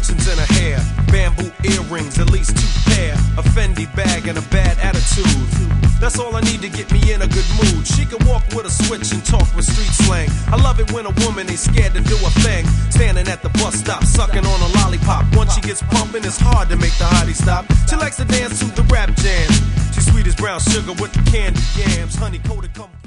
piercings in her hair, bamboo earrings, at least 2 pair, a Fendi bag and a bad attitude. That's all I need to get me in a good mood. She can walk with a switch and talk with street slang. I love it when a woman ain't scared to do a thing. Standing at the bus stop, sucking on a lollipop. Once she gets pumping, it's hard to make the hottie stop. She likes to dance to the rap jams. She's sweet as brown sugar with the candy yams. Honey coated, come